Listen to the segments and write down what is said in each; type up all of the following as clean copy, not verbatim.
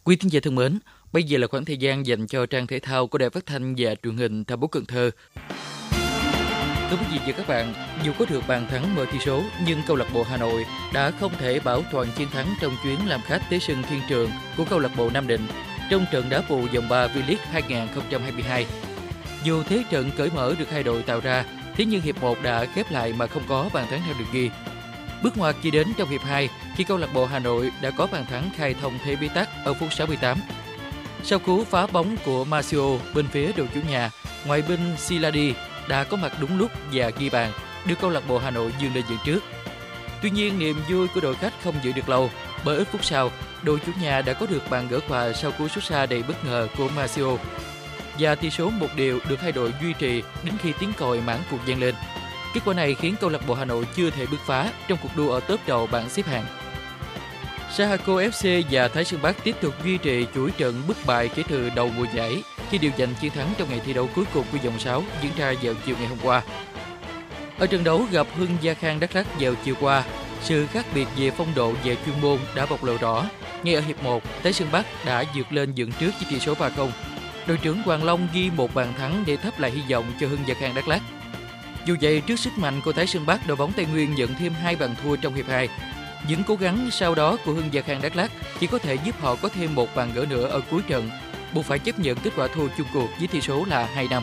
Quý thính giả thân mến, bây giờ là khoảng thời gian dành cho trang thể thao của Đài Phát thanh và Truyền hình thành phố Cần Thơ. Thưa quý vị và các bạn, dù có được bàn thắng mở tỷ số, nhưng câu lạc bộ Hà Nội đã không thể bảo toàn chiến thắng trong chuyến làm khách tới sân Thiên Trường của câu lạc bộ Nam Định trong trận đá phụ vòng 3 V-League 2022. Dù thế trận cởi mở được hai đội tạo ra, thế nhưng hiệp 1 đã khép lại mà không có bàn thắng nào được ghi. Bước ngoặt chỉ đến trong hiệp 2 khi câu lạc bộ Hà Nội đã có bàn thắng khai thông thế bế tắc ở phút 68. Sau cú phá bóng của Marcio bên phía đội chủ nhà, ngoại binh Siladi đã có mặt đúng lúc và ghi bàn, đưa câu lạc bộ Hà Nội vươn lên dẫn trước. Tuy nhiên, niềm vui của đội khách không giữ được lâu, bởi ít phút sau, đội chủ nhà đã có được bàn gỡ hòa sau cú sút xa đầy bất ngờ của Marcio. Và tỷ số 1-1 được hai đội duy trì đến khi tiếng còi mãn cuộc vang lên. Kết quả này khiến câu lạc bộ Hà Nội chưa thể bứt phá trong cuộc đua ở top đầu bảng xếp hạng. Sahaco FC và Thái Sơn Bắc tiếp tục duy trì chuỗi trận bất bại kể từ đầu mùa giải khi đều giành chiến thắng trong ngày thi đấu cuối cùng của vòng 6 diễn ra vào chiều ngày hôm qua. Ở trận đấu gặp Hưng Gia Khang Đắk Lắk vào chiều qua, sự khác biệt về phong độ và chuyên môn đã bộc lộ rõ. Ngay ở hiệp 1, Thái Sơn Bắc đã vượt lên dẫn trước với tỷ số 3-0. Đội trưởng Hoàng Long ghi một bàn thắng để thắp lại hy vọng cho Hưng Gia Khang Đắk Lắk. Dù vậy, trước sức mạnh của Thái Sơn Bắc, đội bóng Tây Nguyên nhận thêm 2 bàn thua trong hiệp 2. Những cố gắng sau đó của Hưng Gia Khang Đắk Lắk chỉ có thể giúp họ có thêm một bàn gỡ nữa ở cuối trận, buộc phải chấp nhận kết quả thua chung cuộc với tỷ số là 2-5.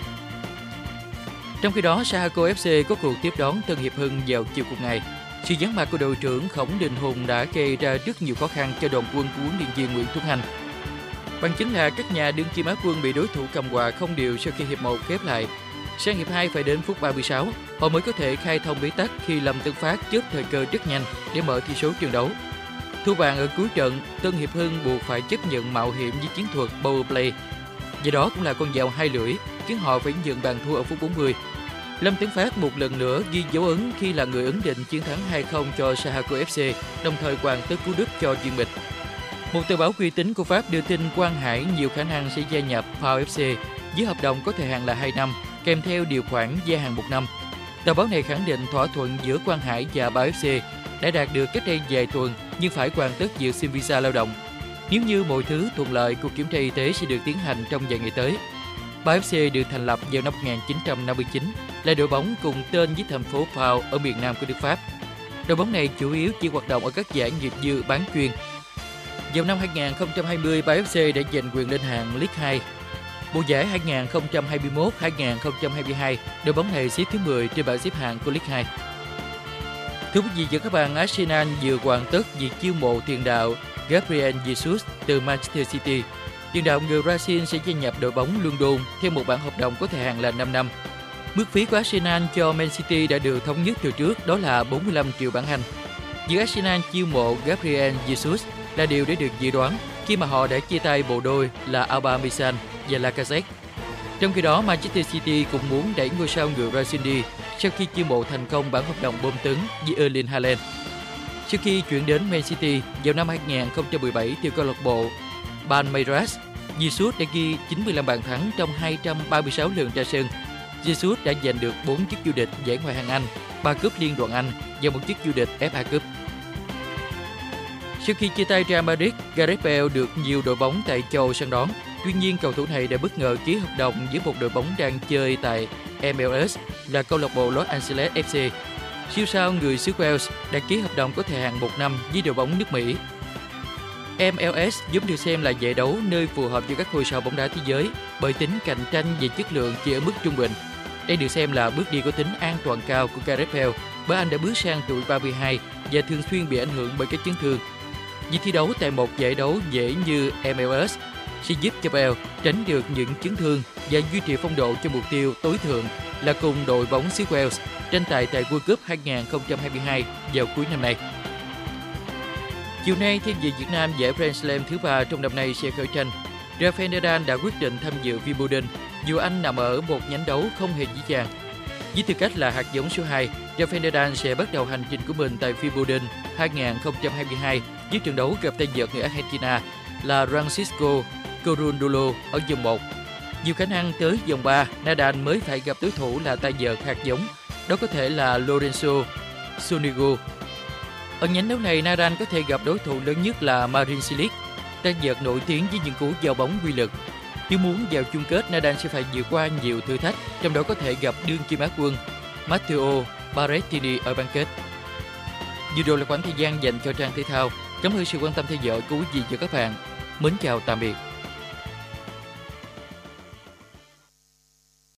Trong khi đó, Sahaco FC có cuộc tiếp đón Tân Hiệp Hưng vào chiều cùng ngày. Sự vắng mặt của đội trưởng Khổng Đình Hùng đã gây ra rất nhiều khó khăn cho đoàn quân của huấn luyện viên Nguyễn Tuấn Anh. Bằng chứng là các nhà đương kim Á quân bị đối thủ cầm hòa không đều sau khi hiệp 1 khép lại. Sang hiệp 2 phải đến phút 36, họ mới có thể khai thông bế tắc khi Lâm Tấn Phát chớp thời cơ rất nhanh để mở tỷ số trận đấu. Thua bàn ở cuối trận, Tân Hiệp Hưng buộc phải chấp nhận mạo hiểm với chiến thuật power play. Và đó cũng là con dao hai lưỡi, khiến họ phải nhận bàn thua ở phút 40. Lâm Tấn Phát một lần nữa ghi dấu ấn khi là người ấn định chiến thắng 2-0 cho Sahaco FC, đồng thời hoàn tất cú đúp cho riêng mình. Một tờ báo uy tín của Pháp đưa tin Quang Hải nhiều khả năng sẽ gia nhập Pau FC với hợp đồng có thời hạn là 2 năm, kèm theo điều khoản gia hạn 1 năm. Tờ báo này khẳng định thỏa thuận giữa Quang Hải và Pau FC đã đạt được cách đây vài tuần nhưng phải hoàn tất việc xin visa lao động. Nếu như mọi thứ thuận lợi, cuộc kiểm tra y tế sẽ được tiến hành trong vài ngày tới. Pau FC được thành lập vào năm 1959, là đội bóng cùng tên với thành phố Pau ở miền nam của nước Pháp. Đội bóng này chủ yếu chỉ hoạt động ở các giải nghiệp dư bán chuyên. Vào năm 2020, Pau FC đã giành quyền lên hạng League 2. Mùa giải 2021-2022, đội bóng này xếp thứ 10 trên bảng xếp hạng của League 2. Thưa quý vị và các bạn, Arsenal vừa hoàn tất việc chiêu mộ tiền đạo Gabriel Jesus từ Manchester City. Tiền đạo người Brazil sẽ gia nhập đội bóng London theo một bản hợp đồng có thời hạn là 5 năm. Mức phí của Arsenal cho Man City đã được thống nhất từ trước, đó là 45 triệu bảng Anh. Việc Arsenal chiêu mộ Gabriel Jesus là điều đã được dự đoán khi mà họ đã chia tay bộ đôi là Aubameyang và Lacazette. Trong khi đó, Manchester City cũng muốn đẩy ngôi sao người Brazil đi sau khi chiêu mộ thành công bản hợp đồng bom tấn với Erling Haaland. Sau khi chuyển đến Man City vào năm 2017 từ câu lạc bộ Palmeiras, Jesus đã ghi 95 bàn thắng trong 236 lần ra sân. Jesus đã giành được 4 chức vô địch giải Ngoại hạng Anh, 3 cúp Liên đoàn Anh và 1 chức vô địch FA Cup. Sau khi chia tay Real Madrid, Gareth Bale được nhiều đội bóng tại châu Âu săn đón. Tuy nhiên, cầu thủ này đã bất ngờ ký hợp đồng với một đội bóng đang chơi tại MLS là câu lạc bộ Los Angeles FC. Siêu sao người xứ Wales đã ký hợp đồng có thời hạn 1 năm với đội bóng nước Mỹ. MLS vốn được xem là giải đấu nơi phù hợp cho các ngôi sao bóng đá thế giới bởi tính cạnh tranh về chất lượng chỉ ở mức trung bình. Đây được xem là bước đi có tính an toàn cao của Gareth Bale bởi anh đã bước sang tuổi 32 và thường xuyên bị ảnh hưởng bởi các chấn thương. Việc thi đấu tại một giải đấu dễ như MLS sẽ giúp cho Bale tránh được những chấn thương và duy trì phong độ cho mục tiêu tối thượng là cùng đội bóng xứ Wales tranh tài tại World Cup 2022 vào cuối năm nay. Chiều nay, Thiên về Việt Nam giải Grand Slam thứ 3 trong năm nay sẽ khởi tranh. Rafael Nadal đã quyết định tham dự Wimbledon dù anh nằm ở một nhánh đấu không hề dễ dàng. Với tư cách là hạt giống số 2, Rafael Nadal sẽ bắt đầu hành trình của mình tại Wimbledon 2022 với trận đấu gặp tay vợt người Argentina là Francisco Cerundolo ở vòng 1. Nhiều khả năng tới vòng 3, Nadal mới phải gặp đối thủ là tay vợt hạt giống, đó có thể là Lorenzo Sonego. Ở nhánh đấu này, Nadal có thể gặp đối thủ lớn nhất là Marin Cilic. tay vợt nổi tiếng với những cú giao bóng quy lực. Nếu muốn vào chung kết, Nadal sẽ phải vượt qua nhiều thử thách, trong đó có thể gặp đương kim Á quân Matteo Berrettini ở bán kết. Vừa rồi là khoảng thời gian dành cho trang thể thao. Cảm ơn sự quan tâm theo dõi của quý vị và các bạn. Mến chào tạm biệt.